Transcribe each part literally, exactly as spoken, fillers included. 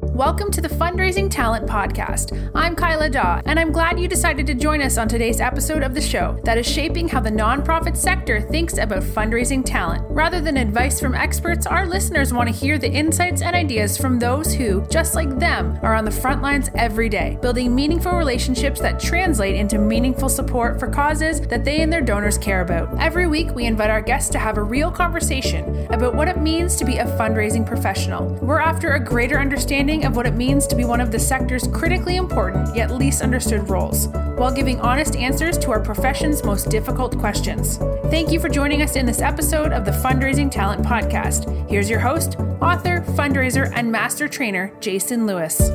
Welcome to the Fundraising Talent Podcast. I'm Kyla Daw, and I'm glad you decided to join us on today's episode of the show that is shaping how the nonprofit sector thinks about fundraising talent. Rather than advice from experts, our listeners want to hear the insights and ideas from those who, just like them, are on the front lines every day, building meaningful relationships that translate into meaningful support for causes that they and their donors care about. Every week, we invite our guests to have a real conversation about what it means to be a fundraising professional. We're after a greater understanding of what it means to be one of the sector's critically important yet least understood roles, while giving honest answers to our profession's most difficult questions. Thank you for joining us in this episode of the Fundraising Talent Podcast. Here's your host, author, fundraiser, and master trainer, Jason Lewis.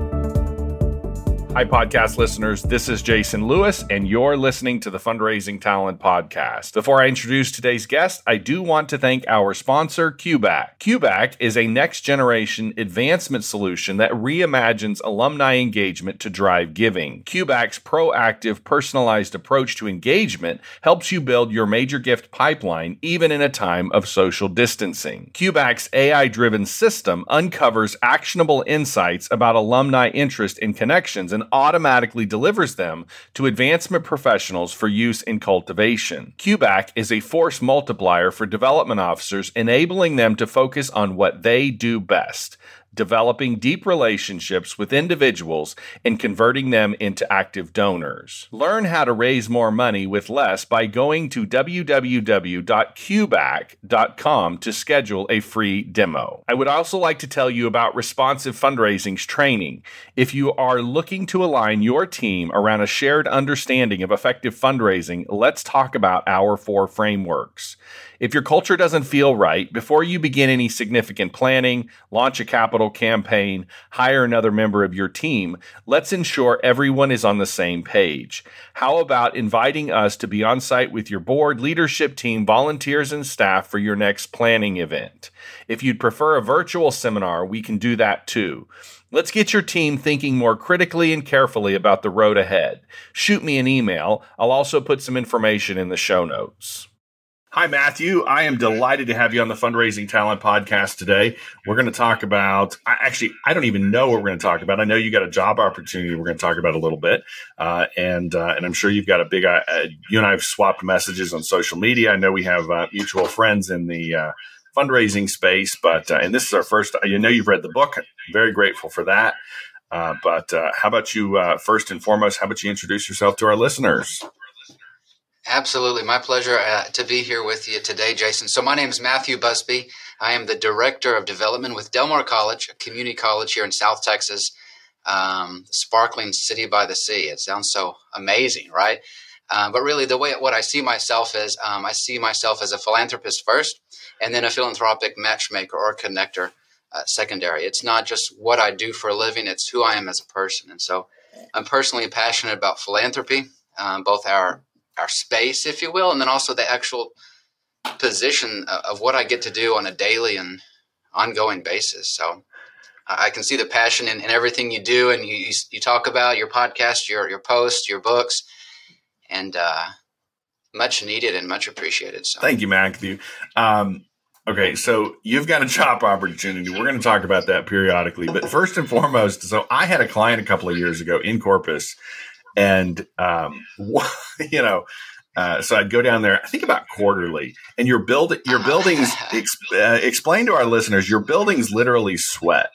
Hi, podcast listeners. This is Jason Lewis, and you're listening to the Fundraising Talent Podcast. Before I introduce today's guest, I do want to thank our sponsor, QBAC. QBAC is a next-generation advancement solution that reimagines alumni engagement to drive giving. QBAC's proactive, personalized approach to engagement helps you build your major gift pipeline even in a time of social distancing. QBAC's A I-driven system uncovers actionable insights about alumni interest and connections and automatically delivers them to advancement professionals for use in cultivation. QBAC is a force multiplier for development officers, enabling them to focus on what they do best: developing deep relationships with individuals and converting them into active donors. Learn how to raise more money with less by going to w w w dot q bac dot com to schedule a free demo. I would also like to tell you about Responsive Fundraising's training. If you are looking to align your team around a shared understanding of effective fundraising, let's talk about our four frameworks. If your culture doesn't feel right, before you begin any significant planning, launch a capital campaign, hire another member of your team, let's ensure everyone is on the same page. How about inviting us to be on site with your board, leadership team, volunteers, and staff for your next planning event? If you'd prefer a virtual seminar, we can do that too. Let's get your team thinking more critically and carefully about the road ahead. Shoot me an email. I'll also put some information in the show notes. Hi, Matthew. I am delighted to have you on the Fundraising Talent Podcast today. We're going to talk about, I, actually, I don't even know what we're going to talk about. I know you got a job opportunity we're going to talk about a little bit. Uh, and uh, and I'm sure you've got a big, uh, you and I have swapped messages on social media. I know we have uh, mutual friends in the uh, fundraising space, but, uh, and this is our first, you know, you've read the book. I'm very grateful for that. Uh, but uh, how about you, uh, first and foremost, how about you introduce yourself to our listeners? Absolutely. My pleasure uh, to be here with you today, Jason. So my name is Matthew Busby. I am the Director of Development with Del Mar College, a community college here in South Texas, um, sparkling city by the sea. It sounds so amazing, right? Uh, but really the way what I see myself is um, I see myself as a philanthropist first, and then a philanthropic matchmaker or connector uh, secondary. It's not just what I do for a living, it's who I am as a person. And so I'm personally passionate about philanthropy, um, both our our space, if you will, and then also the actual position of what I get to do on a daily and ongoing basis. So I can see the passion in, in everything you do, and you, you talk about your podcast, your your posts, your books, and uh, much needed and much appreciated. So thank you, Matthew. Um, okay, so you've got a job opportunity. We're going to talk about that periodically, but first and foremost, so I had a client a couple of years ago in Corpus. And, um, you know, uh, so I'd go down there, I think about quarterly, and your build, your buildings, ex, uh, explain to our listeners, your buildings literally sweat,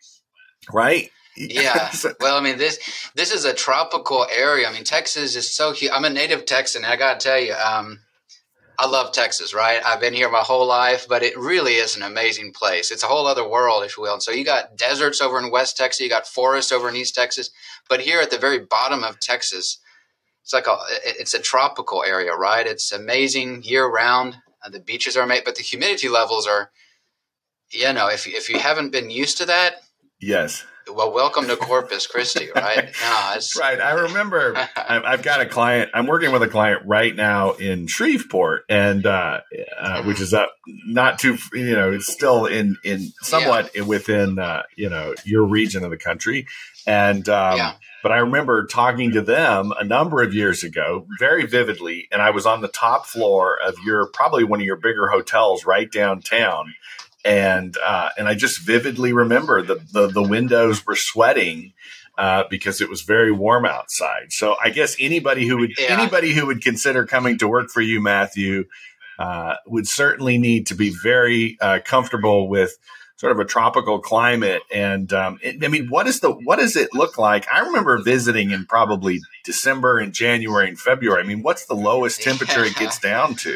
right? Yeah. Well, I mean, this, this is a tropical area. I mean, Texas is so huge. I'm a native Texan. And I got to tell you, um, I love Texas, right? I've been here my whole life, but it really is an amazing place. It's a whole other world, if you will. And so you got deserts over in West Texas, you got forests over in East Texas, but here at the very bottom of Texas, it's like a, it's a tropical area, right? It's amazing year round. Uh, the beaches are made, but the humidity levels are, you know, if if you haven't been used to that, yes. Well, welcome to Corpus Christi, right? No, it's, right. I remember I've got a client, I'm working with a client right now in Shreveport, and uh, uh, which is up not too, you know, it's still in, in somewhat yeah. within, uh, you know, your region of the country. And, um, yeah. but I remember talking to them a number of years ago, very vividly. And I was on the top floor of your, probably one of your bigger hotels right downtown. And uh, and I just vividly remember the, the, the windows were sweating uh, because it was very warm outside. So I guess anybody who would yeah. anybody who would consider coming to work for you, Matthew, uh, would certainly need to be very uh, comfortable with sort of a tropical climate. And um, it, I mean, what is the what does it look like? I remember visiting in probably December and January and February. I mean, what's the lowest temperature yeah. it gets down to?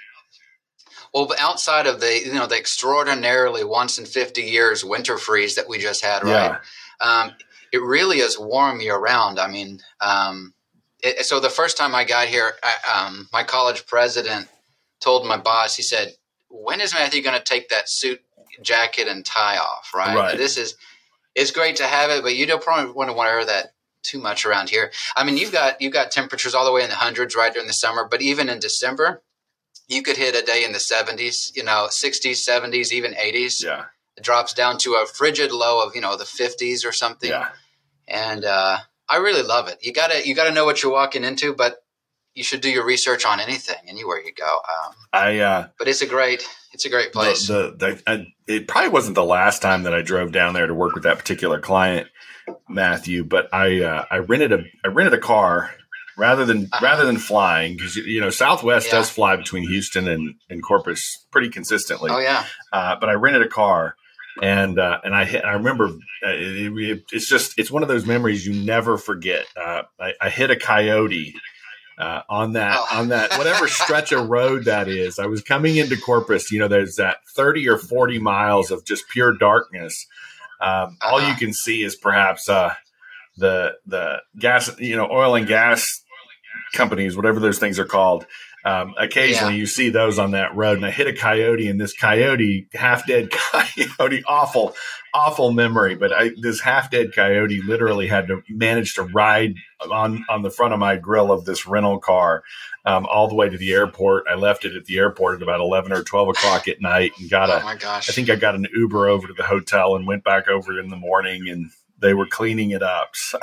Well, outside of the, you know, the extraordinarily once in fifty years winter freeze that we just had, right? Yeah. Um, it really is warm year round. I mean, um, it, so the first time I got here, I, um, my college president told my boss, he said, when is Matthew going to take that suit, jacket, and tie off, right? right. This is, it's great to have it, but you don't probably want to wear that too much around here. I mean, you've got, you've got temperatures all the way in the hundreds right during the summer, but even in December, you could hit a day in the seventies, you know, sixties, seventies, even eighties. Yeah. It drops down to a frigid low of, you know, the fifties or something. Yeah. And uh, I really love it. You gotta, you gotta know what you're walking into, but you should do your research on anything, anywhere you go. Um, I, uh, but it's a great, it's a great place. The, the, the I, it probably wasn't the last time that I drove down there to work with that particular client, Matthew, but I, uh, I rented a, I rented a car. Rather than uh-huh. rather than flying, because you know Southwest yeah. does fly between Houston and, and Corpus pretty consistently. Oh yeah, uh, but I rented a car, and uh, and I hit, I remember uh, it, it, it's just it's one of those memories you never forget. Uh, I, I hit a coyote uh, on that oh. on that whatever stretch of road that is. I was coming into Corpus. You know, there's that thirty or forty miles of just pure darkness. Um, uh-huh. All you can see is perhaps uh, the the gas, you know, oil and gas companies, whatever those things are called. Um, occasionally yeah. you see those on that road, and I hit a coyote, and this coyote, half dead coyote, awful, awful memory. But I, this half dead coyote literally had to manage to ride on, on the front of my grill of this rental car um, all the way to the airport. I left it at the airport at about eleven or twelve o'clock at night and got oh a, my gosh. I think I got an Uber over to the hotel and went back over in the morning, and they were cleaning it up. So.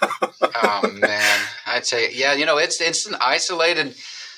Oh man, I'd say, yeah, you know, it's, it's an isolated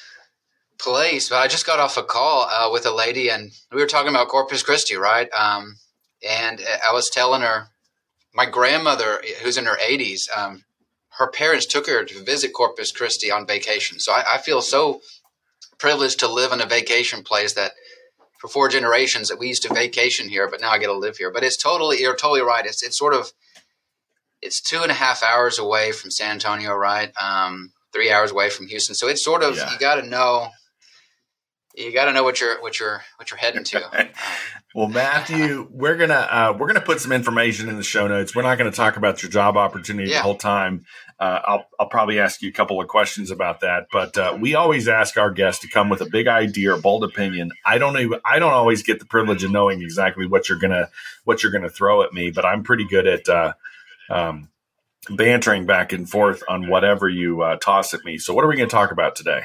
place, but I just got off a call uh, with a lady, and we were talking about Corpus Christi, right? Um, and I was telling her, my grandmother, who's in her eighties, um, her parents took her to visit Corpus Christi on vacation. So I, I feel so privileged to live in a vacation place that for four generations that we used to vacation here, but now I get to live here. But it's totally, you're totally right. It's, it's sort of, it's two and a half hours away from San Antonio, right? Um, three hours away from Houston. So it's sort of, yeah. you got to know, you got to know what you're, what you're, what you're heading to. Well, Matthew, we're going to, uh, we're going to put some information in the show notes. We're not going to talk about your job opportunity yeah. the whole time. Uh, I'll, I'll probably ask you a couple of questions about that, but, uh, we always ask our guests to come with a big idea or bold opinion. I don't even, I don't always get the privilege of knowing exactly what you're going to, what you're going to throw at me, but I'm pretty good at, uh, um, bantering back and forth on whatever you uh, toss at me. So what are we going to talk about today?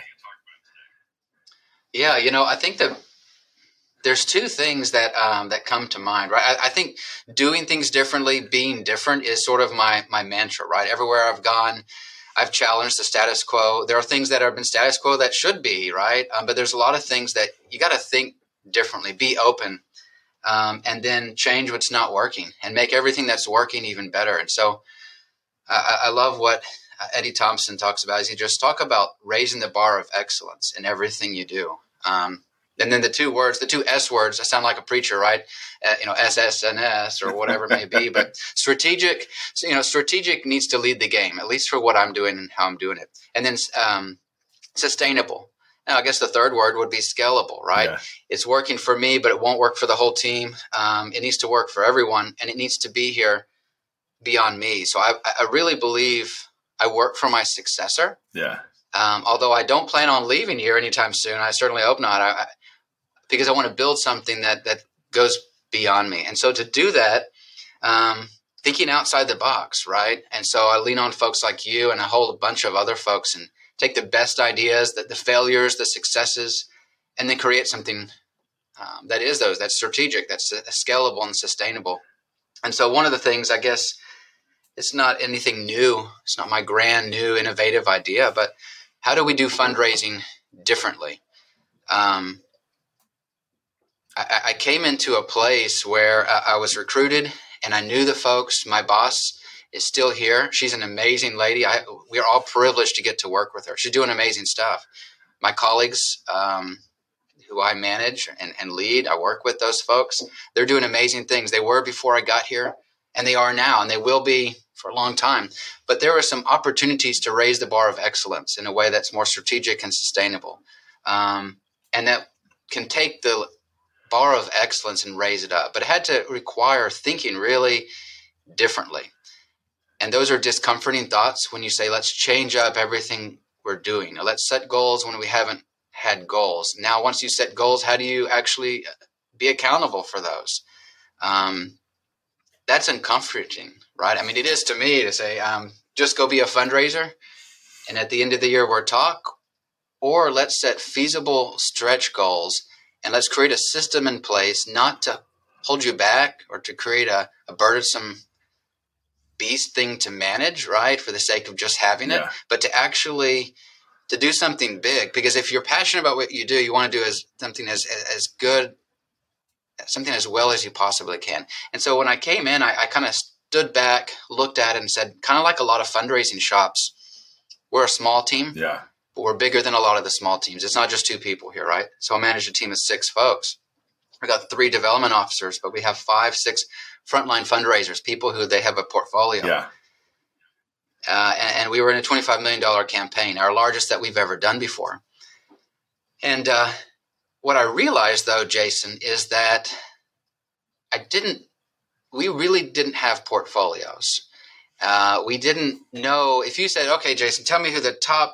Yeah, you know, I think that there's two things that um, that come to mind, right? I, I think doing things differently, being different is sort of my my mantra, right? Everywhere I've gone, I've challenged the status quo. There are things that have been status quo that should be, right? Um, but there's a lot of things that you got to think differently, be open, um, and then change what's not working and make everything that's working even better. And so I, I love what Eddie Thompson talks about is he just talk about raising the bar of excellence in everything you do. Um, and then the two words, the two S words, I sound like a preacher, right? Uh, you know, S S N S or whatever it may be, but strategic, you know, strategic needs to lead the game, at least for what I'm doing and how I'm doing it. And then um, sustainable. Now, I guess the third word would be scalable, right? Yeah. It's working for me, but it won't work for the whole team. Um, it needs to work for everyone, and it needs to be here beyond me. So I, I really believe I work for my successor. Yeah. Um, although I don't plan on leaving here anytime soon. I certainly hope not. I, I, because I want to build something that, that goes beyond me. And so to do that, um, thinking outside the box, right? And so I lean on folks like you and a whole bunch of other folks and take the best ideas, the, the failures, the successes, and then create something um, that is those, that's strategic, that's uh, scalable and sustainable. And so one of the things, I guess, it's not anything new. It's not my grand new innovative idea, but how do we do fundraising differently? Um, I, I came into a place where I, I was recruited and I knew the folks. My boss is still here. She's an amazing lady. I, we're all privileged to get to work with her. She's doing amazing stuff. My colleagues, um, who I manage and, and lead, I work with those folks. They're doing amazing things. They were before I got here, and they are now, and they will be for a long time. But there are some opportunities to raise the bar of excellence in a way that's more strategic and sustainable, um, and that can take the bar of excellence and raise it up. But it had to require thinking really differently. And those are discomforting thoughts when you say, let's change up everything we're doing. Or let's set goals when we haven't had goals. Now, once you set goals, how do you actually be accountable for those? Um, that's uncomforting, right? I mean, it is to me to say, um, just go be a fundraiser. And at the end of the year, we'll talk. Or let's set feasible stretch goals and let's create a system in place, not to hold you back or to create a, a burdensome beast thing to manage, right, for the sake of just having it, yeah. but to actually to do something big. Because if you're passionate about what you do, you want to do as something as as good, something as well as you possibly can. And so when I came in, I, I kind of stood back, looked at it, and said, kind of like a lot of fundraising shops, we're a small team, yeah, but we're bigger than a lot of the small teams. It's not just two people here, right? So I manage a team of six folks. We got three development officers, but we have five, six frontline fundraisers, people who they have a portfolio. Yeah. Uh, and, and we were in a twenty-five million dollars campaign, our largest that we've ever done before. And uh, what I realized, though, Jason, is that I didn't, we really didn't have portfolios. Uh, we didn't know, if you said, okay, Jason, tell me who the top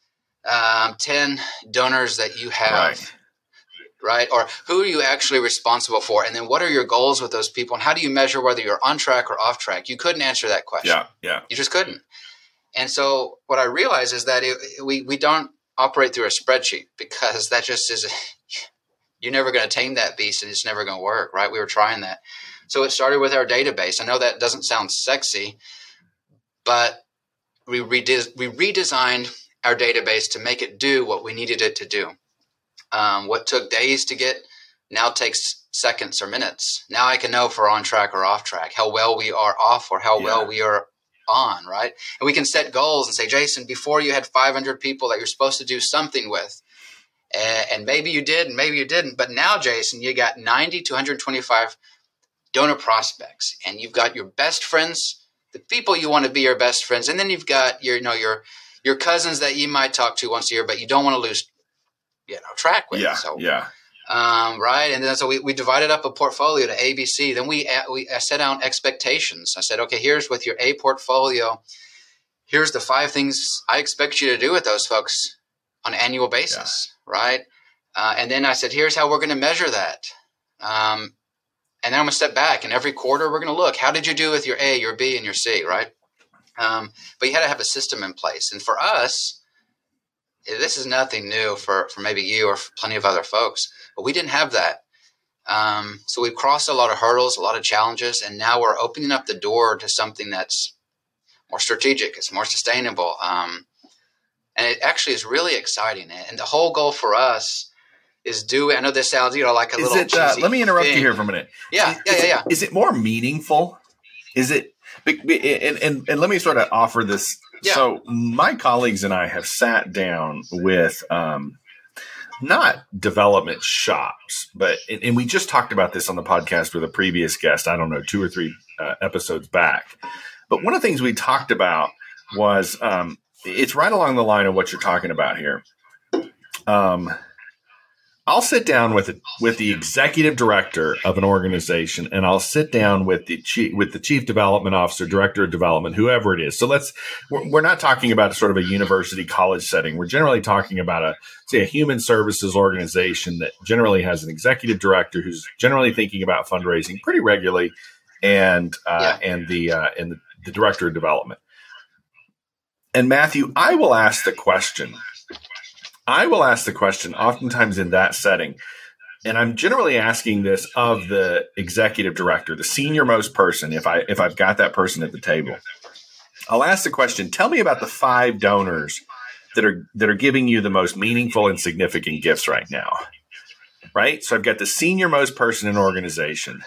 um, ten donors that you have. Right. Right? Or who are you actually responsible for? And then what are your goals with those people? And how do you measure whether you're on track or off track? You couldn't answer that question. Yeah, yeah. You just couldn't. And so what I realized is that it, we, we don't operate through a spreadsheet, because that just is, a, you're never going to tame that beast and it's never going to work, right? We were trying that. So it started with our database. I know that doesn't sound sexy, but we, rede- we redesigned our database to make it do what we needed it to do. Um, what took days to get now takes seconds or minutes. Now I can know if we're on track or off track, how well we are off or how yeah. well we are on, right? And we can set goals and say, Jason, before you had five hundred people that you're supposed to do something with, and, and maybe you did and maybe you didn't. But now, Jason, you got ninety to one hundred twenty-five donor prospects, and you've got your best friends, the people you want to be your best friends, and then you've got your, you know, your your cousins that you might talk to once a year, but you don't want to lose you know, track with. Yeah, so, yeah. Um, right. And then so we, we divided up a portfolio to A, B, C. Then we, we I set down expectations. I said, okay, here's with your A portfolio. Here's the five things I expect you to do with those folks on an annual basis. Yeah. Right. Uh, and then I said, here's how we're going to measure that. Um, and then I'm going to step back, and every quarter we're going to look, how did you do with your A, your B, and your C? Right. Um, but you had to have a system in place. And for us, this is nothing new for, for maybe you or for plenty of other folks, but we didn't have that. Um, so we've crossed a lot of hurdles, a lot of challenges, and now we're opening up the door to something that's more strategic, it's more sustainable. Um, and it actually is really exciting. And the whole goal for us is do, I know this sounds, you know, like a is little it, uh, let me interrupt thing. you here for a minute. Yeah, is, yeah, is yeah, it, yeah. Is it more meaningful? Is it, and, and, and let me sort of offer this. Yeah. So my colleagues and I have sat down with um, not development shops, but and we just talked about this on the podcast with a previous guest, I don't know, two or three uh, episodes back. But one of the things we talked about was um, it's right along the line of what you're talking about here. Um, I'll sit down with the, with the executive director of an organization, and I'll sit down with the chief, with the chief development officer, director of development, whoever it is. So let's, we're, we're not talking about sort of a university college setting. We're generally talking about a, say, a human services organization that generally has an executive director who's generally thinking about fundraising pretty regularly, and uh, yeah. and the uh, and the, the director of development. And Matthew, I will ask the question. I will ask the question oftentimes in that setting, and I'm generally asking this of the executive director, the senior most person, if, I, if I've got that person at the table. I'll ask the question, tell me about the five donors that are that are giving you the most meaningful and significant gifts right now. right? So I've got the senior most person in an organization.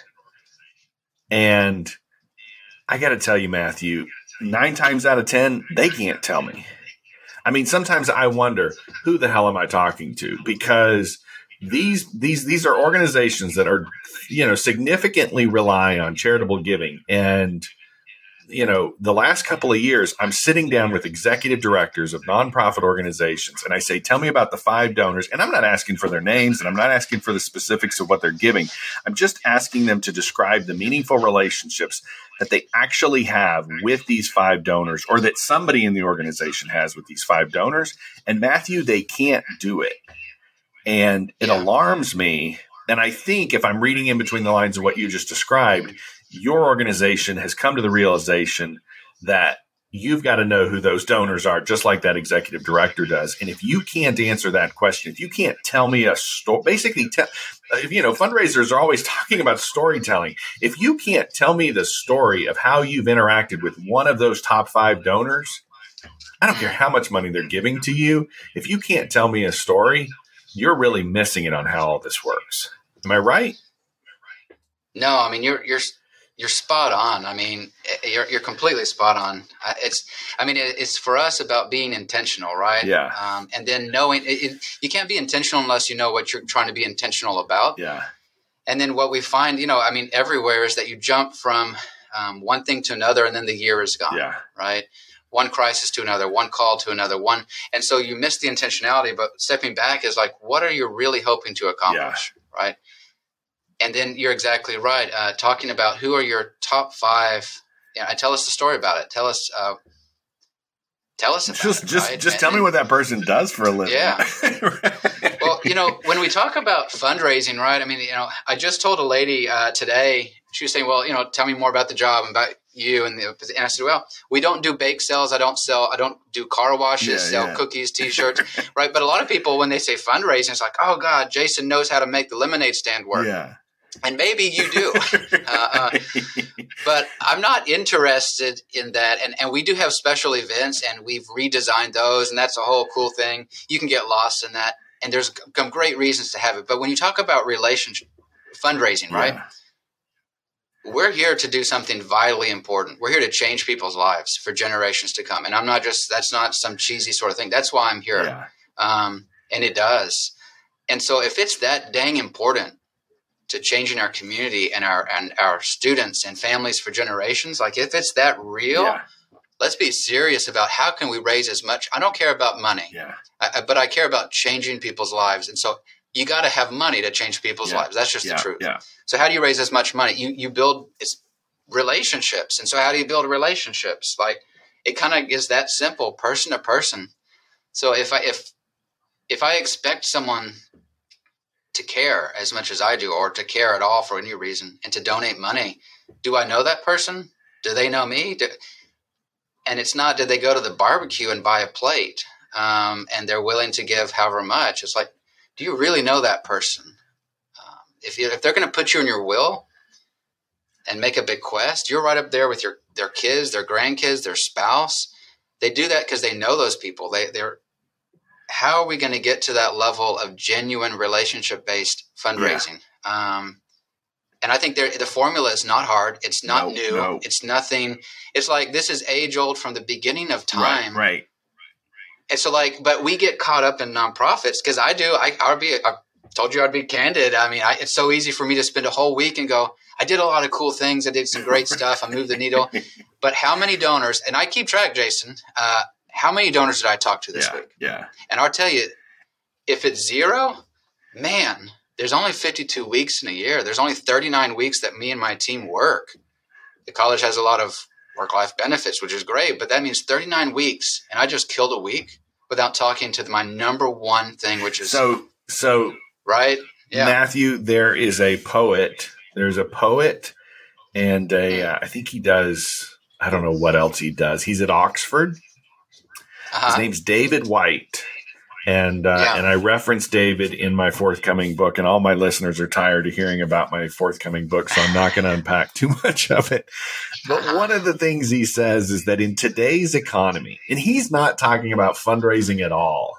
And I got to tell you, Matthew, nine times out of ten, they can't tell me. I mean, sometimes I wonder, who the hell am I talking to? Because these these these are organizations that are, you know, significantly rely on charitable giving. And, you know, the last couple of years, I'm sitting down with executive directors of nonprofit organizations, and I say, tell me about the five donors. And I'm not asking for their names, and I'm not asking for the specifics of what they're giving. I'm just asking them to describe the meaningful relationships that they actually have with these five donors, or that somebody in the organization has with these five donors. And Matthew, they can't do it. And it yeah. alarms me. And I think if I'm reading in between the lines of what you just described, your organization has come to the realization that you've got to know who those donors are, just like that executive director does. And if you can't answer that question, if you can't tell me a story, basically, te- if, you know, fundraisers are always talking about storytelling. If you can't tell me the story of how you've interacted with one of those top five donors, I don't care how much money they're giving to you. If you can't tell me a story, you're really missing it on how all this works. Am I right? No, I mean, you're, you're, You're spot on. I mean, you're you're completely spot on. It's, I mean, it's for us about being intentional, right? Yeah. Um, and then knowing it, it, you can't be intentional unless you know what you're trying to be intentional about. Yeah. And then what we find, you know, I mean, everywhere is that you jump from um, one thing to another, and then the year is gone. Yeah. Right. One crisis to another, one call to another, one, and so you miss the intentionality. But stepping back is like, what are you really hoping to accomplish, yeah. right? And then you're exactly right. Uh, talking about who are your top five. Yeah, tell us the story about it. Tell us. Uh, tell us about just, it. Just, right? just and, tell me what that person does for a living. Yeah. Well, you know, when we talk about fundraising, right? I mean, you know, I just told a lady uh, today. She was saying, "Well, you know, tell me more about the job and about you." And, the, and I said, "Well, we don't do bake sales. I don't sell. I don't do car washes. Yeah, sell yeah. cookies, T-shirts, right?" But a lot of people, when they say fundraising, it's like, "Oh God, Jason knows how to make the lemonade stand work." Yeah. And maybe you do, uh, uh, but I'm not interested in that. And, and we do have special events, and we've redesigned those, and that's a whole cool thing. You can get lost in that, and there's some great reasons to have it. But when you talk about relationship fundraising, right? Yeah. We're here to do something vitally important. We're here to change people's lives for generations to come. And I'm not just, that's not some cheesy sort of thing. That's why I'm here. Yeah. Um, and it does. And so if it's that dang important to changing our community and our and our students and families for generations, like if it's that real, yeah. let's be serious about how can we raise as much. I don't care about money, yeah. I, but I care about changing people's lives. And so you got to have money to change people's yeah. lives. That's just yeah. the truth. Yeah. So how do you raise as much money? You you build it's relationships. And so how do you build relationships? Like it kind of is that simple, person to person. So if I if if I expect someone to care as much as I do, or to care at all for any reason, and to donate money, do I know that person? Do they know me? Do, and it's not, did they go to the barbecue and buy a plate um, and they're willing to give however much? It's like, do you really know that person? Um, if, you, if they're going to put you in your will and make a bequest, you're right up there with your their kids, their grandkids, their spouse. They do that because they know those people. They, they're How are we going to get to that level of genuine relationship-based fundraising? Yeah. Um, and I think the formula is not hard. It's not no, new. No. It's nothing. It's like this is age-old from the beginning of time. Right, right. And so, like, but we get caught up in nonprofits because I do. I, I'll be. I told you I'd be candid. I mean, I, it's so easy for me to spend a whole week and go, I did a lot of cool things. I did some great stuff. I moved the needle. But how many donors? And I keep track, Jason. Uh, How many donors did I talk to this yeah, week? Yeah. And I'll tell you, if it's zero, man, there's only fifty-two weeks in a year. There's only thirty-nine weeks that me and my team work. The college has a lot of work-life benefits, which is great, but that means thirty-nine weeks. And I just killed a week without talking to my number one thing, which is so, so right. Yeah. Matthew, there is a poet, there's a poet and a, uh, I think he does, I don't know what else he does. He's at Oxford. Uh-huh. His name's David White, and uh, yeah. and I reference David in my forthcoming book, and all my listeners are tired of hearing about my forthcoming book, so I'm not going to unpack too much of it. But uh-huh. one of the things he says is that in today's economy, and he's not talking about fundraising at all,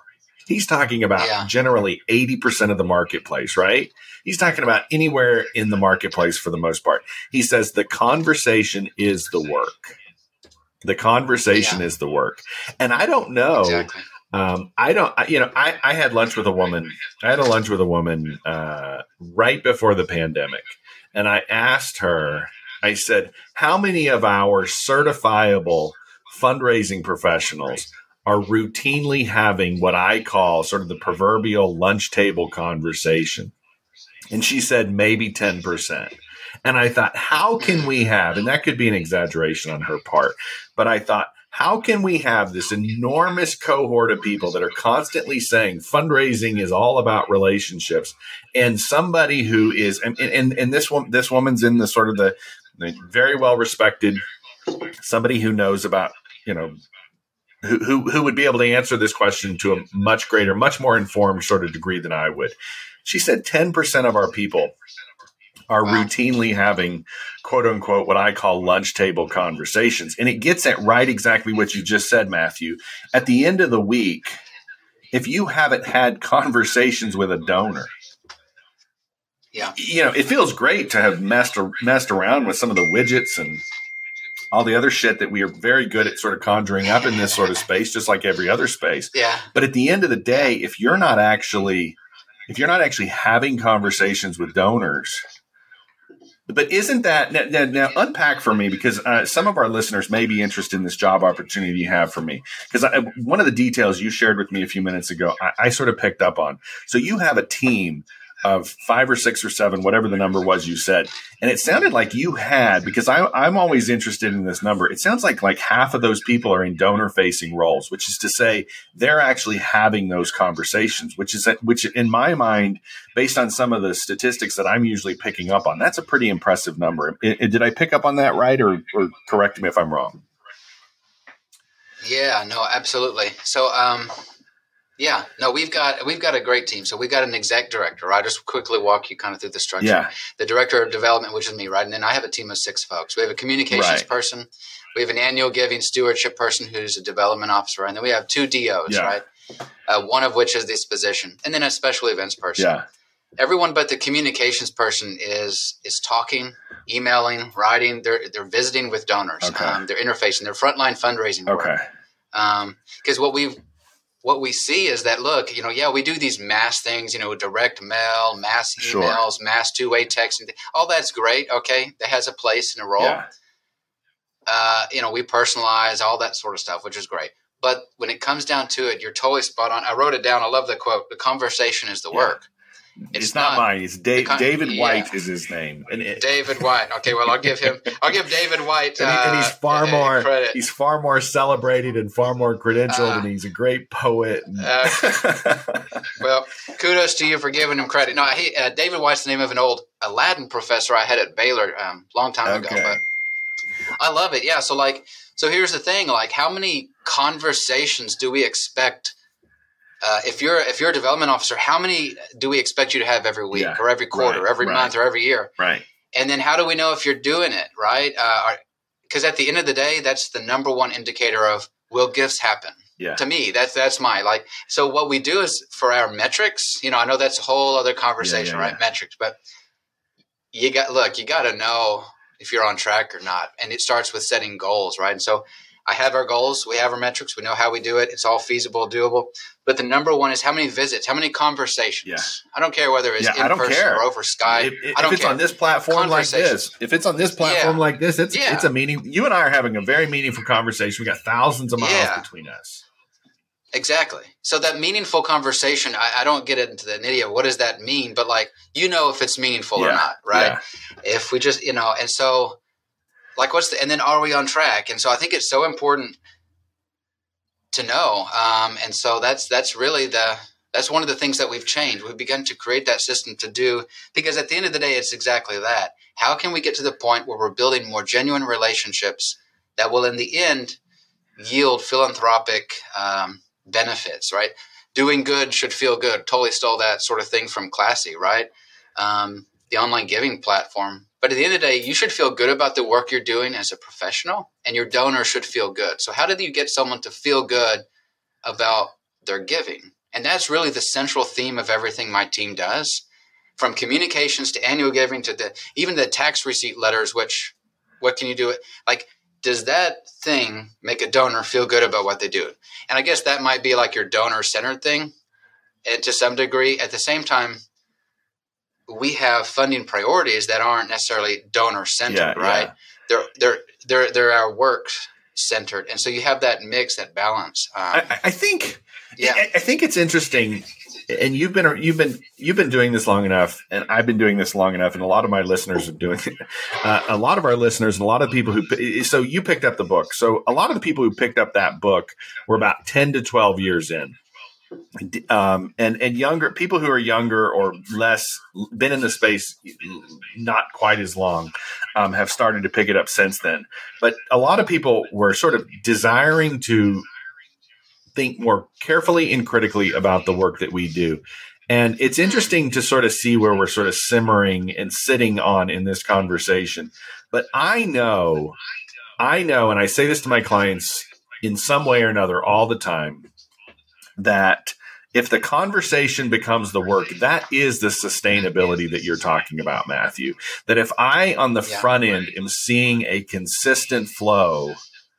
He's talking about Yeah. generally eighty percent of the marketplace, right? He's talking about anywhere in the marketplace for the most part. He says the conversation is the work. The conversation Yeah. is the work. And I don't know. Exactly. Um, I don't, I- you know, I, I had lunch with a woman. I had a lunch with a woman uh, right before the pandemic. And I asked her, I said, how many of our certifiable fundraising professionals are routinely having what I call sort of the proverbial lunch table conversation? And she said, maybe ten percent. And I thought, how can we have, and that could be an exaggeration on her part, but I thought, how can we have this enormous cohort of people that are constantly saying fundraising is all about relationships, and somebody who is, and, and, and this one, this woman's in the sort of the, the very well respected, somebody who knows about, you know, who, who, who would be able to answer this question to a much greater, much more informed sort of degree than I would. She said ten percent of our people are Wow. routinely having, quote unquote, what I call lunch table conversations. And it gets at right exactly what you just said, Matthew. At the end of the week, if you haven't had conversations with a donor, Yeah. you know, it feels great to have messed, messed around with some of the widgets and all the other shit that we are very good at sort of conjuring up in this sort of space, just like every other space. Yeah. But at the end of the day, if you're not actually, if you're not actually having conversations with donors, but isn't that now, now, now unpack for me, because uh, some of our listeners may be interested in this job opportunity you have for me, because one of the details you shared with me a few minutes ago, I, I sort of picked up on. So you have a team of five or six or seven, whatever the number was you said. And it sounded like you had, because I, I'm always interested in this number. It sounds like like half of those people are in donor facing roles, which is to say they're actually having those conversations, which is, which in my mind, based on some of the statistics that I'm usually picking up on, that's a pretty impressive number. I, I, did I pick up on that right, or, or correct me if I'm wrong? Yeah, no, absolutely. So, um, yeah, no, we've got we've got a great team. So we've got an exec director. I'll just quickly walk you kind of through the structure. Yeah. The director of development, which is me, right? And then I have a team of six folks. We have a communications Right. person. We have an annual giving stewardship person who's a development officer. And then we have two D Os, Yeah. right? Uh, one of which is this position. And then a special events person. Yeah. Everyone but the communications person is is talking, emailing, writing. They're they're visiting with donors. Okay. Um, they're interfacing. They're frontline fundraising work. Okay. Because what we've what we see is that, look, you know, yeah, we do these mass things, you know, direct mail, mass Sure. emails, mass two-way texting. All that's great. Okay, that has a place and a role. Yeah. Uh, you know, we personalize all that sort of stuff, which is great. But when it comes down to it, you're totally spot on. I wrote it down. I love the quote. The conversation is the Yeah. work. It's, not, mine. It's Dave, con- David yeah. White is his name. And it, David White. Okay, well, I'll give him. I'll give David White. And, he- and he's uh, far uh, more credit. he's far more celebrated and far more credentialed, Uh, and he's a great poet. And- uh, Well, kudos to you for giving him credit. No, he, uh, David White's the name of an old Aladdin professor I had at Baylor um, long time Okay. ago. But I love it. Yeah. So like, so here's the thing. Like, how many conversations do we expect? Uh, if you're if you're a development officer, how many do we expect you to have every week Yeah, or every quarter, right, every right. month or every year? right. And then how do we know if you're doing it right? Because at the end of the day, that's the number one indicator of will gifts happen. Yeah. To me, that's that's my like. So what we do is for our metrics. You know, I know that's a whole other conversation, Yeah, yeah, right? Metrics, but you got look, you got to know if you're on track or not, and it starts with setting goals, right? And so I have our goals, we have our metrics, we know how we do it. It's all feasible, doable. But the number one is how many visits, how many conversations. Yeah. I don't care whether it's Yeah, I in don't person care. or over Skype. If, if I don't it's care. on this platform like Conversations. this, if it's on this platform Yeah. like this, it's Yeah. it's a meaning. You and I are having a very meaningful conversation. We got thousands of miles Yeah. between us. Exactly. So that meaningful conversation, I, I don't get into the nitty of what does that mean, but like, you know, if it's meaningful or Yeah, not, right? yeah. If we just, you know, and so like, what's the, and then are we on track? And so I think it's so important to know. Um, and so that's, that's really the, that's one of the things that we've changed. We've begun to create that system to do, because at the end of the day, it's exactly that. How can we get to the point where we're building more genuine relationships that will, in the end, yield philanthropic, um, benefits, right? Doing good should feel good. Totally stole that sort of thing from Classy, right? Um, the online giving platform. But at the end of the day, you should feel good about the work you're doing as a professional, and your donor should feel good. So how did you get someone to feel good about their giving? And that's really the central theme of everything my team does, from communications to annual giving to the even the tax receipt letters, which what can you do? Like, does that thing make a donor feel good about what they do? And I guess that might be like your donor-centered thing and to some degree. At the same time, we have funding priorities that aren't necessarily donor-centered, yeah, right? Yeah. They're, they're, they're, they're our work-centered. And so you have that mix, that balance. Um, I, I think yeah. I, I think it's interesting. And you've been you've been you've been doing this long enough, and I've been doing this long enough, and a lot of my listeners are doing it. Uh, a lot of our listeners, and a lot of people who so you picked up the book. So a lot of the people who picked up that book were about ten to twelve years in, um, and and younger people who are younger or less been in the space not quite as long um, have started to pick it up since then. But a lot of people were sort of desiring to think more carefully and critically about the work that we do. And it's interesting to sort of see where we're sort of simmering and sitting on in this conversation. But I know, I know, and I say this to my clients in some way or another all the time, that if the conversation becomes the work, that is the sustainability that you're talking about, Matthew. That if I, on the Yeah. front end, am seeing a consistent flow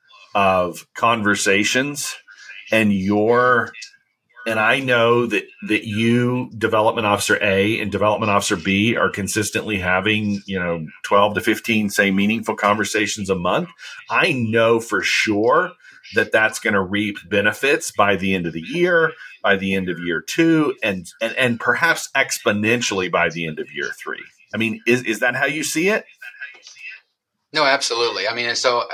of conversations, and you're, and I know that, that you, Development Officer A and Development Officer B, are consistently having, you know, twelve to fifteen, say, meaningful conversations a month. I know for sure that that's going to reap benefits by the end of the year, by the end of year two, and, and, and perhaps exponentially by the end of year three. I mean, is, is that how you see it? No, absolutely. I mean, and so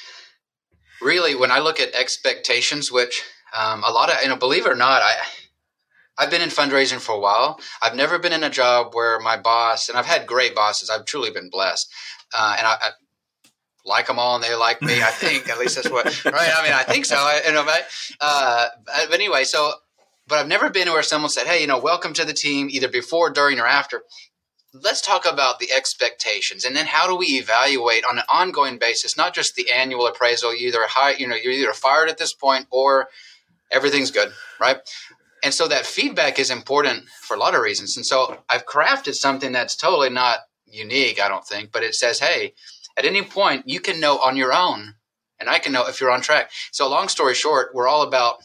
really, when I look at expectations, which um, a lot of, you know, believe it or not, I, I've been in fundraising for a while. I've never been in a job where my boss, and I've had great bosses. I've truly been blessed. Uh, and I, I like them all and they like me, I think. At least that's what, right? I mean, I think so. I, you know, but, uh, but anyway, so, but I've never been where someone said, hey, you know, welcome to the team, either before, during, or after. Let's talk about the expectations, and then how do we evaluate on an ongoing basis, not just the annual appraisal. You either high, you know, you're either fired at this point or everything's good, right? And so that feedback is important for a lot of reasons. And so I've crafted something that's totally not unique, I don't think, but it says, hey, at any point you can know on your own, and I can know if you're on track. So long story short, we're all about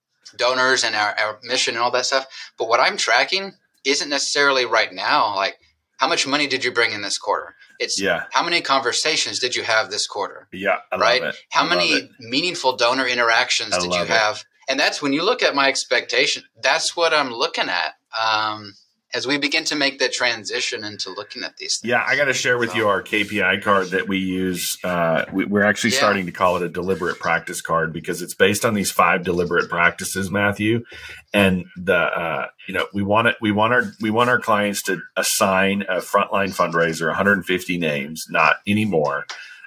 donors and our, our mission and all that stuff. But what I'm tracking isn't necessarily right now, like, how much money did you bring in this quarter? It's Yeah. how many conversations did you have this quarter? Yeah, I love right? it. How I love many it. meaningful donor interactions I did you love it. have? And that's when you look at my expectation, that's what I'm looking at um, as we begin to make that transition into looking at these things. Yeah, I got to share with So- you our K P I card that we use. Uh, we, we're actually Yeah. starting to call it a deliberate practice card because it's based on these five deliberate practices, Matthew. And the uh, you know we want it. We want our we want our clients to assign a frontline fundraiser one hundred fifty names, not anymore.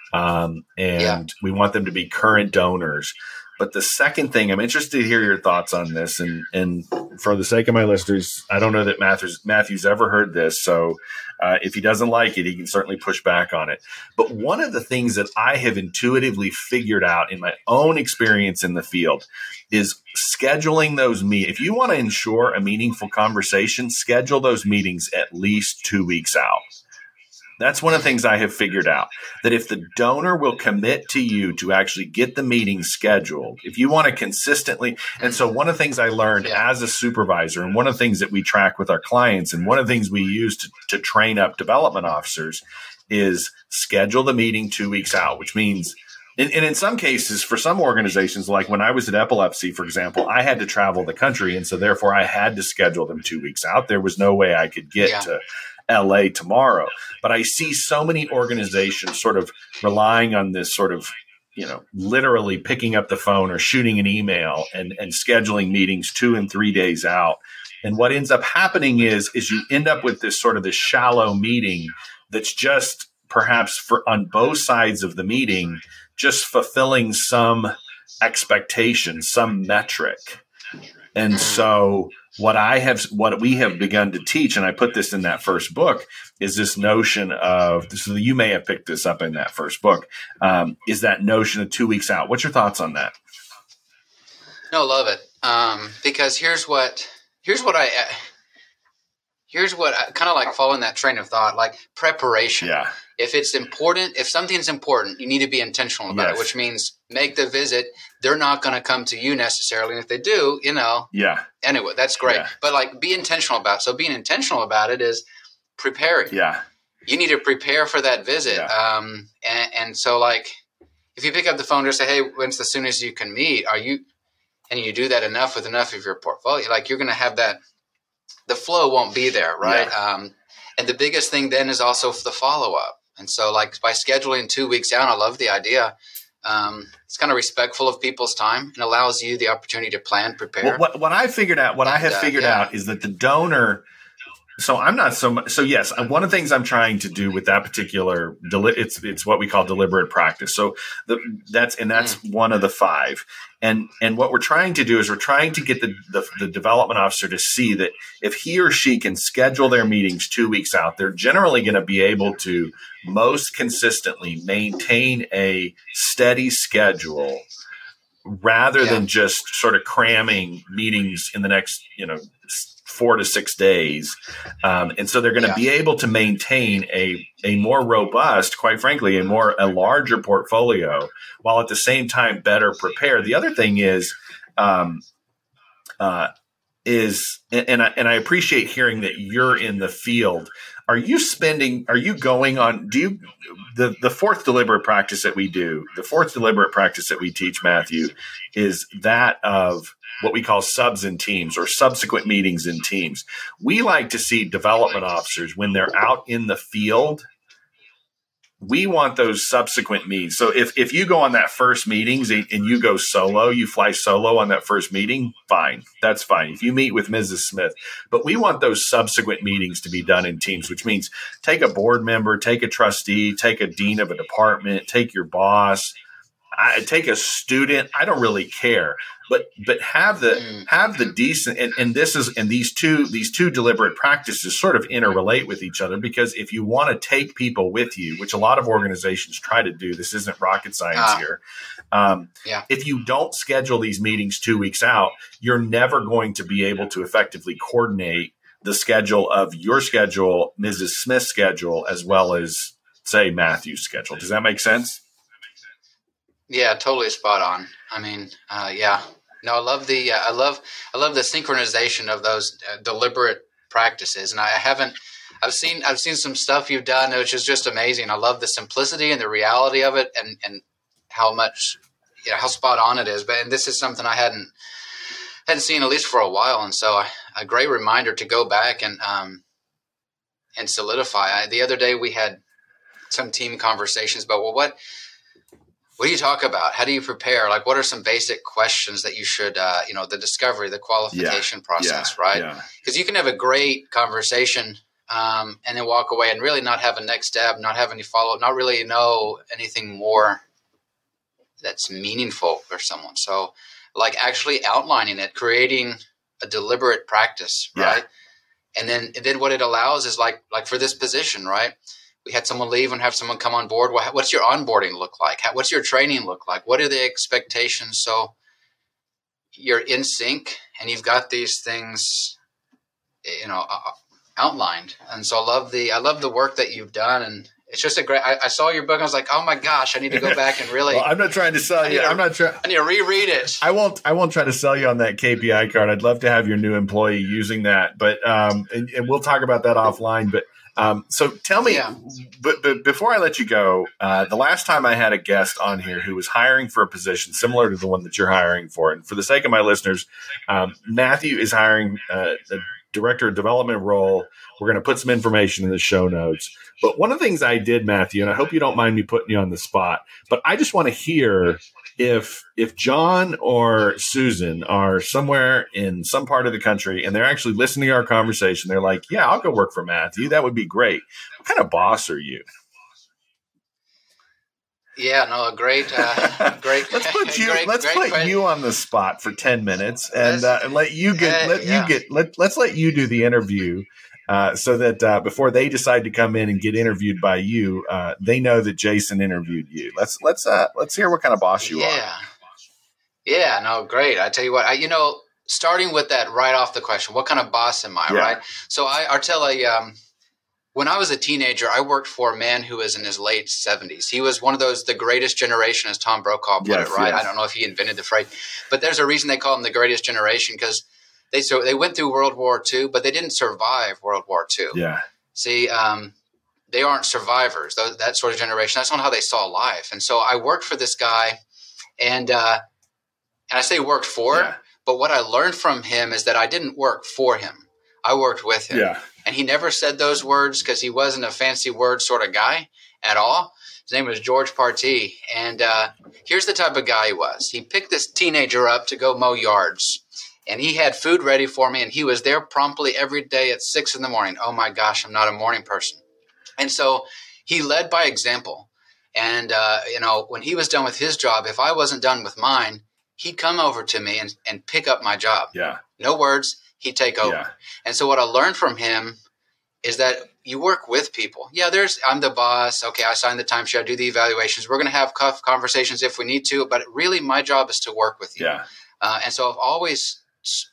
Um, and Yeah. we want them to be current donors. But the second thing, I'm interested to hear your thoughts on this. And, and for the sake of my listeners, I don't know that Matthew's, Matthew's ever heard this. So uh, if he doesn't like it, he can certainly push back on it. But one of the things that I have intuitively figured out in my own experience in the field is scheduling those meetings. If you want to ensure a meaningful conversation, schedule those meetings at least two weeks out. That's one of the things I have figured out, that if the donor will commit to you to actually get the meeting scheduled, if you want to consistently. And so one of the things I learned Yeah. as a supervisor, and one of the things that we track with our clients, and one of the things we use to, to train up development officers is schedule the meeting two weeks out, which means, and, and in some cases, for some organizations, like when I was at Epilepsy, for example, I had to travel the country. And so therefore I had to schedule them two weeks out. There was no way I could get Yeah. to L A tomorrow. But I see so many organizations sort of relying on this sort of, you know, literally picking up the phone or shooting an email and, and scheduling meetings two and three days out. And what ends up happening is, is you end up with this sort of this shallow meeting that's just perhaps for on both sides of the meeting, just fulfilling some expectation, some metric. And so what I have, what we have begun to teach, and I put this in that first book, is this notion of, so you may have picked this up in that first book, um, is that notion of two weeks out. What's your thoughts on that? No, love it. Um, because here's what here's what I here's what I kind of like following that train of thought, like preparation. Yeah. If it's important, if something's important, you need to be intentional about Yes. it, which means make the visit. They're not going to come to you necessarily. And if they do, you know, Yeah. anyway, that's great. Yeah. But like be intentional about it. So being intentional about it is preparing. Yeah. You need to prepare for that visit. Yeah. Um, and, and so like, if you pick up the phone and say, hey, when's the soonest you can meet? Are you, and you do that enough with enough of your portfolio, like you're going to have that, the flow won't be there. Right. Yeah. Um, and the biggest thing then is also the follow-up. And so like by scheduling two weeks out, I love the idea. Um, it's kind of respectful of people's time and allows you the opportunity to plan, prepare. Well, what, what I figured out, what I have And, uh, figured yeah. out is that the donor, so I'm not so much, so yes, one of the things I'm trying to do with that particular, deli- it's, it's what we call deliberate practice. So the, that's, and that's Mm. one of the five. And, and what we're trying to do is we're trying to get the, the, the development officer to see that if he or she can schedule their meetings two weeks out, they're generally going to be able to most consistently maintain a steady schedule rather Yeah. than just sort of cramming meetings in the next, you know, four to six days. Um, and so they're going to Yeah. be able to maintain a, a more robust, quite frankly, a more, a larger portfolio while at the same time better prepared. The other thing is, um, uh, is, and, and I, and I appreciate hearing that you're in the field. Are you spending, are you going on, do you, the, the fourth deliberate practice that we do, the fourth deliberate practice that we teach, Matthew, is that of what we call subs in teams or subsequent meetings in teams. We like to see development officers when they're out in the field. We want those subsequent meetings. So if, if you go on that first meetings and you go solo, you fly solo on that first meeting, fine. That's fine. If you meet with Missus Smith, but we want those subsequent meetings to be done in teams, which means take a board member, take a trustee, take a dean of a department, take your boss, I, take a student. I don't really care, but but have the Mm. have the decent and, and this is and these two these two deliberate practices sort of interrelate with each other, because if you want to take people with you, which a lot of organizations try to do, this isn't rocket science Ah. here. Um, Yeah. If you don't schedule these meetings two weeks out, you're never going to be able to effectively coordinate the schedule of your schedule, Missus Smith's schedule, as well as say Matthew's schedule. Does that make sense? Yeah, totally spot on. I mean, uh, yeah, no, I love the, uh, I love, I love the synchronization of those uh, deliberate practices. And I haven't, I've seen, I've seen some stuff you've done, which is just amazing. I love the simplicity and the reality of it, and and how much, you know, how spot on it is. But and this is something I hadn't hadn't seen at least for a while, and so a great reminder to go back and um and solidify. I, the other day we had some team conversations about, well, what. What do you talk about? How do you prepare? Like, what are some basic questions that you should, uh, you know, the discovery, the qualification Yeah, process, yeah, right? yeah. Because you can have a great conversation um, and then walk away and really not have a next step, not have any follow-up, not really know anything more that's meaningful for someone. So, like, actually outlining it, creating a deliberate practice, Yeah. right? And then, and then what it allows is like, like for this position, right? We had someone leave and have someone come on board. Well, what's your onboarding look like? How, what's your training look like? What are the expectations? So you're in sync and you've got these things, you know, uh, outlined. And so I love the, I love the work that you've done. And it's just a great, I, I saw your book. I was like, oh my gosh, I need to go back and really, Well, I'm not trying to sell you. need to- I'm not trying. I need to reread it. I won't. I won't try to sell you on that K P I card. I'd love to have your new employee using that, but um, and, and we'll talk about that offline. But um, so tell me, Yeah. but, but before I let you go, uh, the last time I had a guest on here who was hiring for a position similar to the one that you're hiring for, and for the sake of my listeners, um, Matthew is hiring uh, a director of development role. We're going to put some information in the show notes. But one of the things I did, Matthew, and I hope you don't mind me putting you on the spot, but I just want to hear if if John or Susan are somewhere in some part of the country and they're actually listening to our conversation, they're like, yeah, I'll go work for Matthew. That would be great. What kind of boss are you? Yeah, no, a great, uh, great. let's put you great, let's great put question. you on the spot for ten minutes and, uh, and let you get Yeah, let yeah. you get let let's let you do the interview. Uh, so that uh, before they decide to come in and get interviewed by you, uh, they know that Jason interviewed you. Let's let's uh, let's hear what kind of boss you yeah. are. Yeah, no, great. I tell you what, I, you know, starting with that right off the question, what kind of boss am I, Yeah. right? So I, I'll tell you, um, when I was a teenager, I worked for a man who was in his late seventies. He was one of those, the greatest generation, as Tom Brokaw put Yes, it, right? yes. I don't know if he invented the phrase, but there's a reason they call him the greatest generation, because they so they went through World War Two, but they didn't survive World War Two. Yeah. See, um, they aren't survivors, those, that sort of generation. That's not how they saw life. And so I worked for this guy, and uh, and I say worked for, Yeah. but what I learned from him is that I didn't work for him. I worked with him. Yeah. And he never said those words because he wasn't a fancy word sort of guy at all. His name was George Partee. And uh, here's the type of guy he was. He picked this teenager up to go mow yards. And he had food ready for me. And he was there promptly every day at six in the morning. Oh, my gosh, I'm not a morning person. And so he led by example. And, uh, you know, when he was done with his job, if I wasn't done with mine, he'd come over to me and, and pick up my job. Yeah. No words. He'd take over. Yeah. And so what I learned from him is that you work with people. Yeah, there's, I'm the boss. Okay, I sign the timesheet. I do the evaluations. We're going to have conversations if we need to, but really my job is to work with you. Yeah. Uh, and so I've always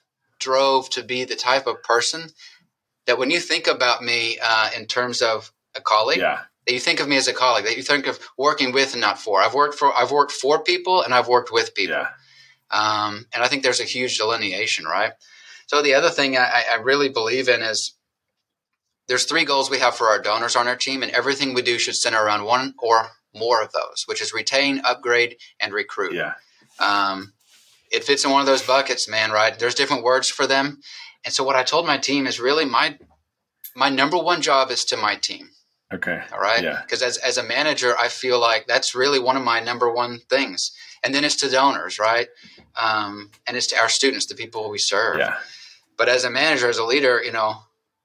strove to be the type of person that when you think about me uh, in terms of a colleague, Yeah. that you think of me as a colleague, that you think of working with and not for. I've worked for, I've worked for people and I've worked with people. Yeah. Um, and I think there's a huge delineation, right? So the other thing I, I really believe in is there's three goals we have for our donors on our team, and everything we do should center around one or more of those, which is retain, upgrade, and recruit. Yeah. Um, it fits in one of those buckets, man, right? There's different words for them. And so what I told my team is really my my number one job is to my team. Okay. All right? Yeah. Because as, as a manager, I feel like that's really one of my number one things. And then it's to donors, right? Um, and it's to our students, the people we serve. Yeah. But as a manager, as a leader, you know,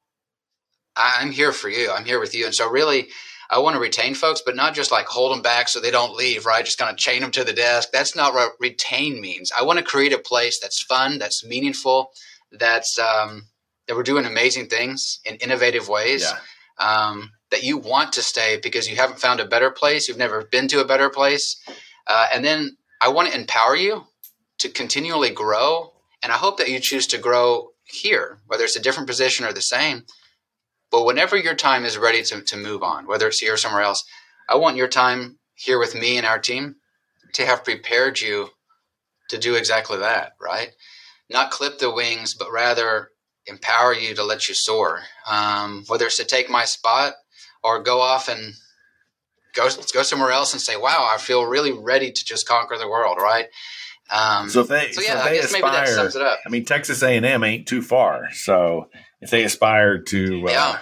I, I'm here for you. I'm here with you. And so really, I want to retain folks, but not just like hold them back so they don't leave, right? Just kind of chain them to the desk. That's not what retain means. I want to create a place that's fun, that's meaningful, that's um, that we're doing amazing things in innovative ways, Yeah. um, that you want to stay because you haven't found a better place. You've never been to a better place. Uh, and then I want to empower you to continually grow. And I hope that you choose to grow here, whether it's a different position or the same. But whenever your time is ready to, to move on, whether it's here or somewhere else, I want your time here with me and our team to have prepared you to do exactly that, right? Not clip the wings, but rather empower you to let you soar. Um, whether it's to take my spot or go off and go, go somewhere else and say, wow, I feel really ready to just conquer the world, right? Um, So if they, so so yeah, if I they guess aspire, maybe that sums it up. I mean, Texas A and M ain't too far. So if they aspire to, uh,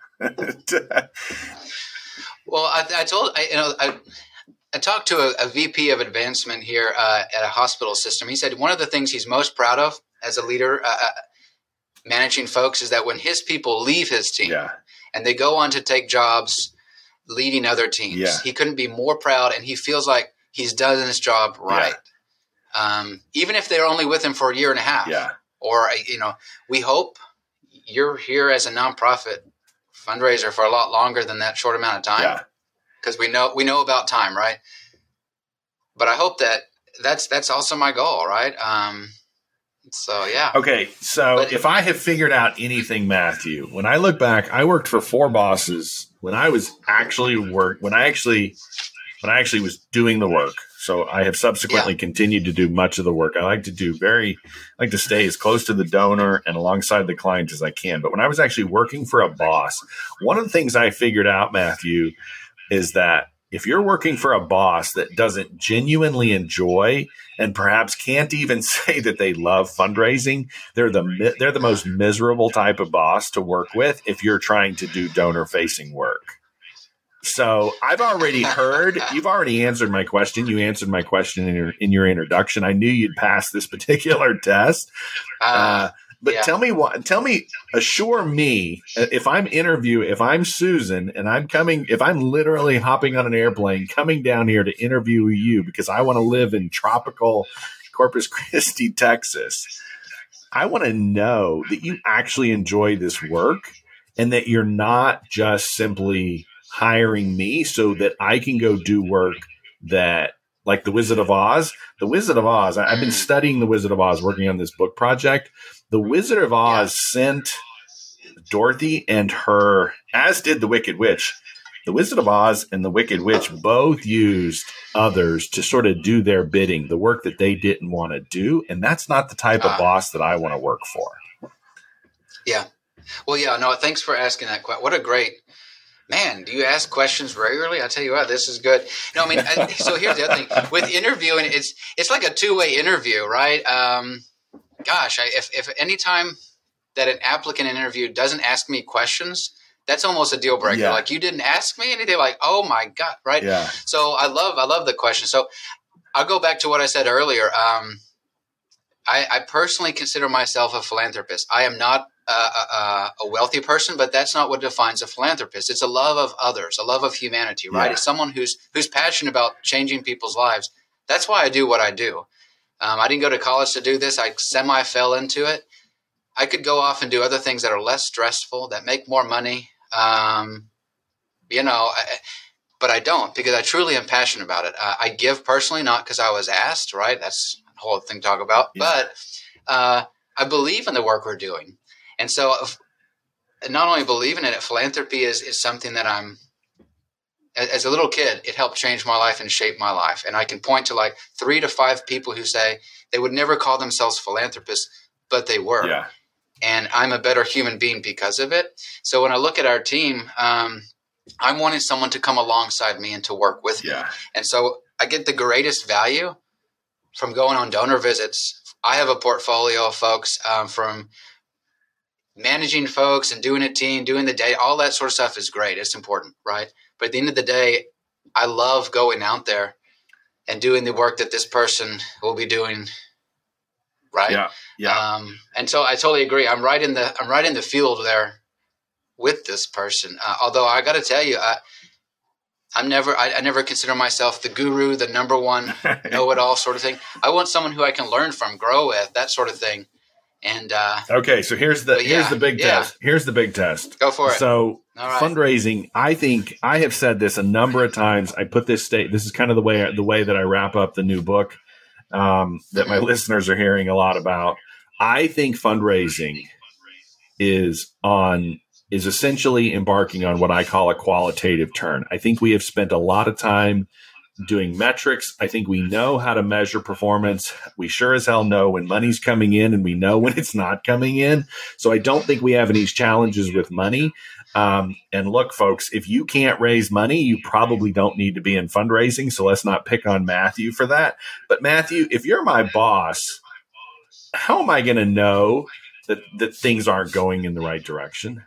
Yeah. Well, I, I told I, you know I, I talked to a, a V P of advancement here uh, at a hospital system. He said one of the things he's most proud of as a leader, uh, managing folks, is that when his people leave his team yeah, and they go on to take jobs leading other teams, Yeah. he couldn't be more proud, and he feels like he's done his job right. Um, even if they're only with him for a year and a half, yeah, or you know, we hope you're here as a nonprofit fundraiser for a lot longer than that short amount of time, yeah. because we know we know about time, right? But I hope that that's that's also my goal, right? Um, so yeah. Okay, so But- if I have figured out anything, Matthew, when I look back, I worked for four bosses when I was actually work when I actually when I actually was doing the work. So I have subsequently Yeah. continued to do much of the work. I like to do very I like to stay as close to the donor and alongside the client as I can. But when I was actually working for a boss, one of the things I figured out, Matthew, is that if you're working for a boss that doesn't genuinely enjoy and perhaps can't even say that they love fundraising, they're the mi- they're the most miserable type of boss to work with if you're trying to do donor-facing work. So I've already heard, you've already answered my question. You answered my question in your in your introduction. I knew you'd pass this particular test. Uh, Uh, but yeah. tell me what, tell me, assure me uh, if I'm interview, if I'm Susan and I'm coming, if I'm literally hopping on an airplane, coming down here to interview you because I want to live in tropical Corpus Christi, Texas, I want to know that you actually enjoy this work and that you're not just simply hiring me so that I can go do work that like The Wizard of Oz. The Wizard of Oz, I, I've been studying The Wizard of Oz, working on this book project. The Wizard of Oz yeah. sent Dorothy and her, as did the Wicked Witch. The Wizard of Oz and the Wicked Witch both used others to sort of do their bidding, the work that they didn't want to do. And that's not the type of uh, boss that I want to work for. Yeah. Well, yeah, no, thanks for asking that question. What a great, man, do you ask questions regularly? I tell you what, this is good. No, I mean, I, so here's the other thing. With interviewing, it's it's like a two-way interview, right? Um, gosh, I, if, if any time that an applicant interview doesn't ask me questions, that's almost a deal breaker. Yeah. Like, you didn't ask me anything, like, oh my God, right? Yeah. So I love, I love the question. So I'll go back to what I said earlier. Um, I, I personally consider myself a philanthropist. I am not a, a, a wealthy person, but that's not what defines a philanthropist. It's a love of others, a love of humanity, right? Yeah. It's someone who's who's passionate about changing people's lives. That's why I do what I do. Um, I didn't go to college to do this. I semi fell into it. I could go off and do other things that are less stressful, that make more money. Um, you know, I, but I don't, because I truly am passionate about it. Uh, I give personally, not because I was asked, right? That's a whole thing to talk about. Yeah. But uh, I believe in the work we're doing. And so if, not only believe in it, philanthropy is, is something that I'm, as a little kid, it helped change my life and shape my life. And I can point to like three to five people who say they would never call themselves philanthropists, but they were. Yeah. And I'm a better human being because of it. So when I look at our team, um, I'm wanting someone to come alongside me and to work with yeah. me. And so I get the greatest value from going on donor visits. I have a portfolio of folks um, from managing folks and doing a team, doing the day, all that sort of stuff is great. It's important, right? But at the end of the day, I love going out there and doing the work that this person will be doing. Right. Yeah. Yeah. Um, and so I totally agree. I'm right in the, I'm right in the field there with this person. Uh, although I got to tell you, I, I'm never, I, I never consider myself the guru, the number one know-it-all sort of thing. I want someone who I can learn from, grow with, that sort of thing. And, uh, okay. So here's the, yeah, here's the big yeah. test. Here's the big test. Go for it. So right. fundraising, I think I have said this a number of times. I put this state, this is kind of the way, the way that I wrap up the new book. Um, that my listeners are hearing a lot about. I think fundraising is on is essentially embarking on what I call a qualitative turn. I think we have spent a lot of time doing metrics. I think we know how to measure performance. We sure as hell know when money's coming in, and we know when it's not coming in. So I don't think we have any challenges with money. Um, and look, folks, if you can't raise money, you probably don't need to be in fundraising. So let's not pick on Matthew for that. But Matthew, if you're my boss, how am I going to know that, that things aren't going in the right direction?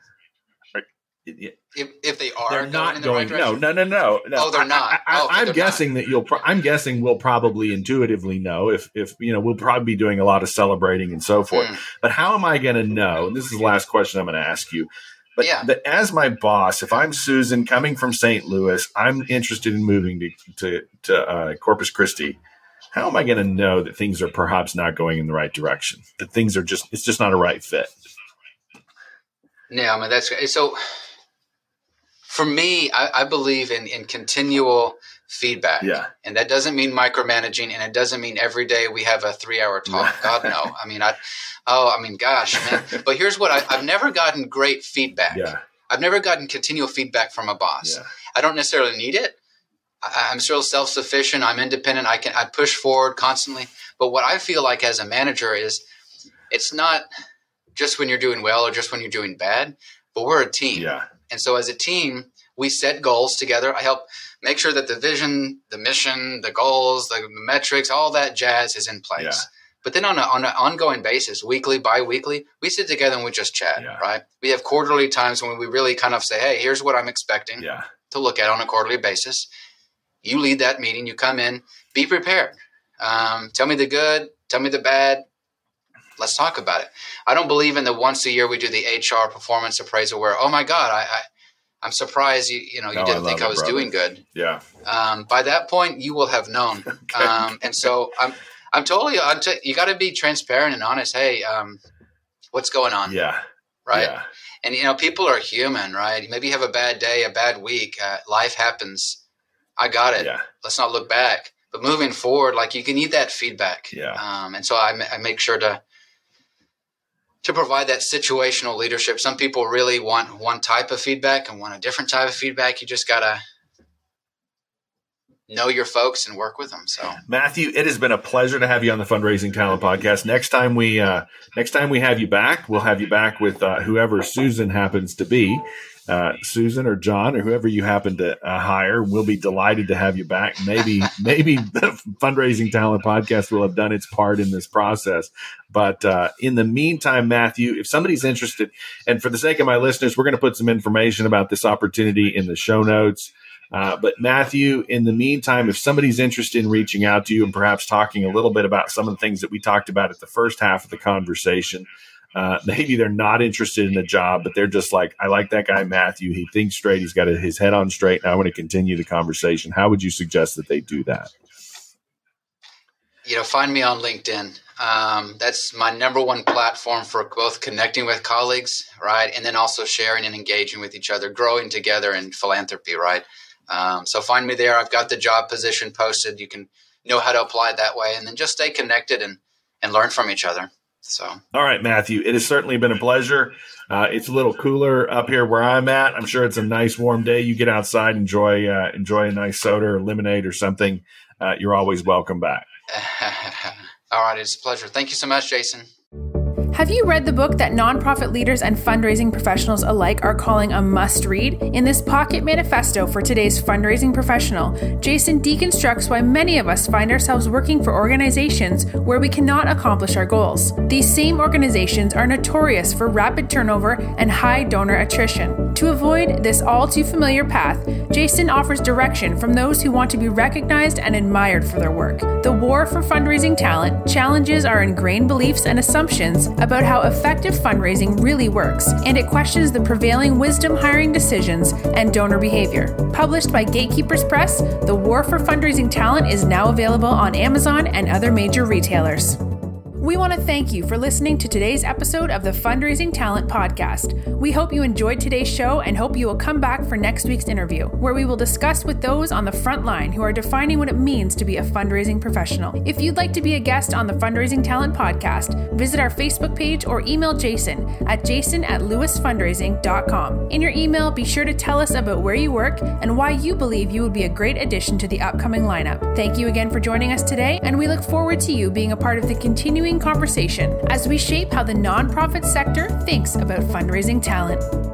If, if they are they're going not in the going, right direction? no, no, no, no, no. Oh, they're not. I, I, oh, okay, I'm they're guessing not. that you'll, pro- I'm guessing we'll probably intuitively know if, if, you know, we'll probably be doing a lot of celebrating and so forth. Mm. But how am I going to know? And this is the last question I'm going to ask you. But yeah. that as my boss, if I'm Susan coming from Saint Louis, I'm interested in moving to to, to uh, Corpus Christi. How am I going to know that things are perhaps not going in the right direction? That things are just, it's just not a right fit. Yeah, I mean, that's so. For me, I, I believe in, in continual feedback. Yeah. And that doesn't mean micromanaging, and it doesn't mean every day we have a three-hour talk. God, no. I mean, I, oh, I mean, gosh, man. But here's what I, I've never gotten great feedback. Yeah. I've never gotten continual feedback from a boss. Yeah. I don't necessarily need it. I, I'm still self-sufficient. I'm independent. I can I push forward constantly. But what I feel like as a manager is it's not just when you're doing well or just when you're doing bad, but we're a team. Yeah. And so as a team, we set goals together. I help make sure that the vision, the mission, the goals, the metrics, all that jazz is in place. Yeah. But then on, a, on an ongoing basis, weekly, bi-weekly, we sit together and we just chat, yeah. right? We have quarterly times when we really kind of say, hey, here's what I'm expecting yeah. to look at on a quarterly basis. You lead that meeting. You come in. Be prepared. Um, tell me the good. Tell me the bad. Let's talk about it. I don't believe in the once a year we do the H R performance appraisal where, oh my God, I, I, I'm surprised you you know you no, didn't I think it, I was brother. doing good. Yeah. Um, by that point, you will have known. okay. Um, and so I'm I'm totally I'm t- you got to be transparent and honest. Hey, um, what's going on? Yeah. Right. Yeah. And you know, people are human, right? Maybe you have a bad day, a bad week. Uh, life happens. I got it. Yeah. Let's not look back. but moving forward, like you can need that feedback. Yeah. Um, and so I, I make sure to, to provide that situational leadership. Some people really want one type of feedback and want a different type of feedback. You just got to know your folks and work with them. So Matthew, it has been a pleasure to have you on the Fundraising Talent Podcast. Next time we, uh, next time we have you back, we'll have you back with uh, whoever Susan happens to be. Uh, Susan or John or whoever you happen to uh, hire. We'll be delighted to have you back. Maybe, maybe the Fundraising Talent Podcast will have done its part in this process. But uh, in the meantime, Matthew, if somebody's interested, and for the sake of my listeners, we're going to put some information about this opportunity in the show notes. Uh, but Matthew, in the meantime, if somebody's interested in reaching out to you and perhaps talking a little bit about some of the things that we talked about at the first half of the conversation, Uh, maybe they're not interested in the job, but they're just like, I like that guy, Matthew. He thinks straight. He's got his head on straight. And I want to continue the conversation. How would you suggest that they do that? You know, find me on LinkedIn. Um, that's my number one platform for both connecting with colleagues, right? And then also sharing and engaging with each other, growing together in philanthropy, right? Um, so find me there. I've got the job position posted. You can know how to apply it that way, and then just stay connected and, and learn from each other. So, all right, Matthew, it has certainly been a pleasure. Uh, it's a little cooler up here where I'm at. I'm sure it's a nice warm day. You get outside, enjoy, uh, enjoy a nice soda or lemonade or something. Uh, you're always welcome back. All right. It's a pleasure. Thank you so much, Jason. Have you read the book that nonprofit leaders and fundraising professionals alike are calling a must-read? In this pocket manifesto for today's fundraising professional, Jason deconstructs why many of us find ourselves working for organizations where we cannot accomplish our goals. These same organizations are notorious for rapid turnover and high donor attrition. To avoid this all-too-familiar path, Jason offers direction from those who want to be recognized and admired for their work. The war for fundraising talent challenges our ingrained beliefs and assumptions about how effective fundraising really works, and it questions the prevailing wisdom hiring decisions and donor behavior. Published by Gatekeepers Press, The War for Fundraising Talent is now available on Amazon and other major retailers. We want to thank you for listening to today's episode of the Fundraising Talent Podcast. We hope you enjoyed today's show and hope you will come back for next week's interview, where we will discuss with those on the front line who are defining what it means to be a fundraising professional. If you'd like to be a guest on the Fundraising Talent Podcast, visit our Facebook page or email Jason at jason at lewis fundraising dot com. In your email, be sure to tell us about where you work and why you believe you would be a great addition to the upcoming lineup. Thank you again for joining us today, and we look forward to you being a part of the continuing conversation as we shape how the nonprofit sector thinks about fundraising talent.